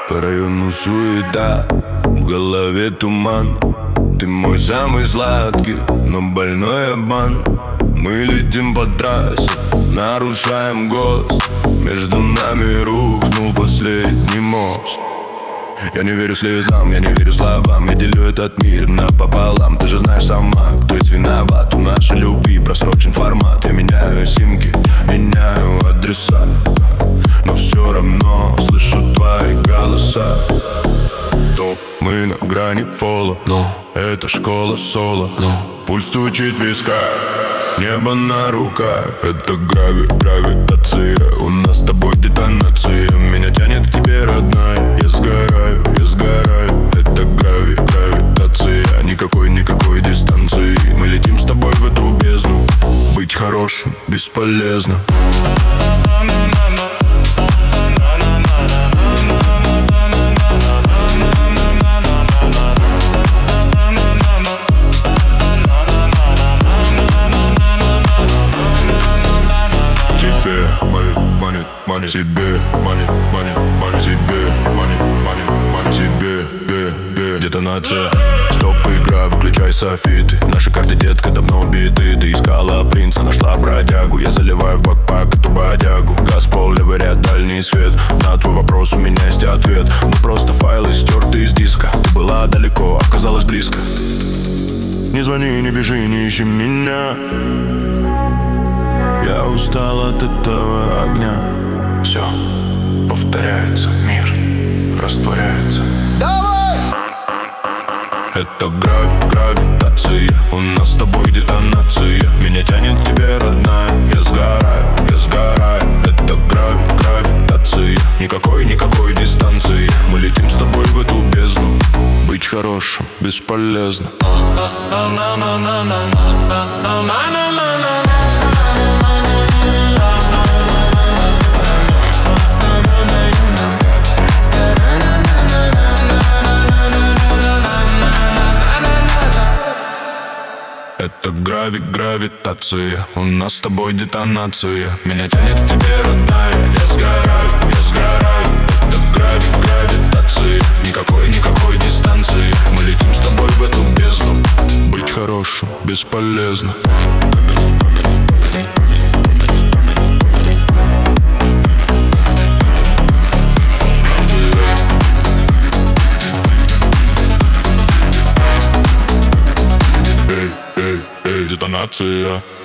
По району суета, в голове туман. Ты мой самый сладкий, но больной обман. Мы летим по трассе, нарушаем ГОСТ. Между нами рухнул последний мост. Я не верю слезам, я не верю словам. Я делю этот мир напополам. Ты же знаешь сама, кто из виноват. У нашей любви просрочен формат. Я меняю симки, меняю адреса, но все равно слышу твои голоса. Топ, мы на грани фола, но это школа соло. Пульс стучит в висках, небо на руках. Это гравитация, у нас с тобой детонация. Меня тянет к тебе, родная, я сгораю. Это гравитация, никакой дистанции. Мы летим с тобой в эту бездну. Быть хорошим бесполезно. Тебе детонация. Стоп, игра, выключай софиты. Наши карты, детка, давно убиты. Ты искала принца, нашла бродягу. Я заливаю в бэкпак эту бодягу. Газ, пол, левый ряд, дальний свет. На твой вопрос у меня есть ответ. Мы просто файлы, стертые из диска. Ты была далеко, оказалась близко. Не звони, не бежи, не ищи меня. Я устал от этого огня. Все повторяется, мир растворяется. Давай! Это гравитация, у нас с тобой детонация. Меня тянет к тебе, родная, я сгораю. Это гравитация, никакой дистанции. Мы летим с тобой в эту бездну. Быть хорошим бесполезно. Это гравитация, у нас с тобой детонация. Меня тянет к тебе, родная, я сгораю. Это гравитация, никакой дистанции. Мы летим с тобой в эту бездну. Быть хорошим бесполезно. Детонация.